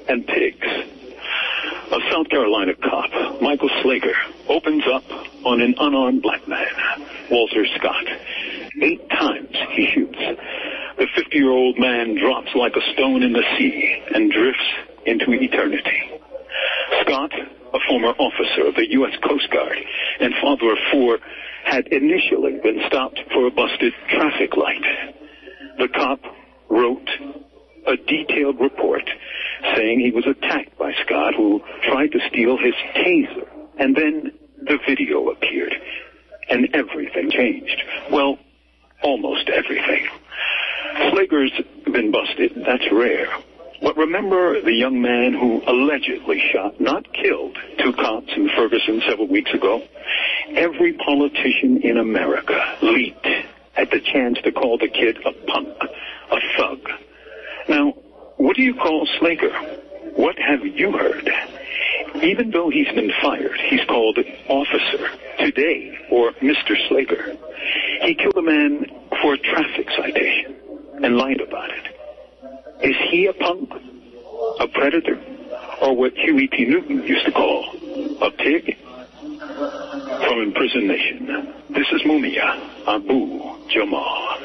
and pigs. A South Carolina cop, Michael Slager, opens up on an unarmed black man, Walter Scott. 8 times he shoots. The 50-year-old man drops like a stone in the sea and drifts into eternity. Scott, a former officer of the U.S. Coast Guard and father of 4, had initially been stopped for a busted traffic light. The cop wrote a detailed report saying he was attacked by Scott, who tried to steal his taser. And then the video appeared, and everything changed. Well, almost everything. Slager's been busted. That's rare. But remember the young man who allegedly shot, not killed, 2 cops in Ferguson several weeks ago? Every politician in America leaped at the chance to call the kid a punk, a thug. Now, what do you call Slager? What have you heard? Even though he's been fired, he's called officer today, or Mr. Slager. He killed a man for a traffic citation and lied about it. Is he a punk, a predator, or what Huey P. Newton used to call a pig? From Imprisoned Nation, this is Mumia Abu Jamal.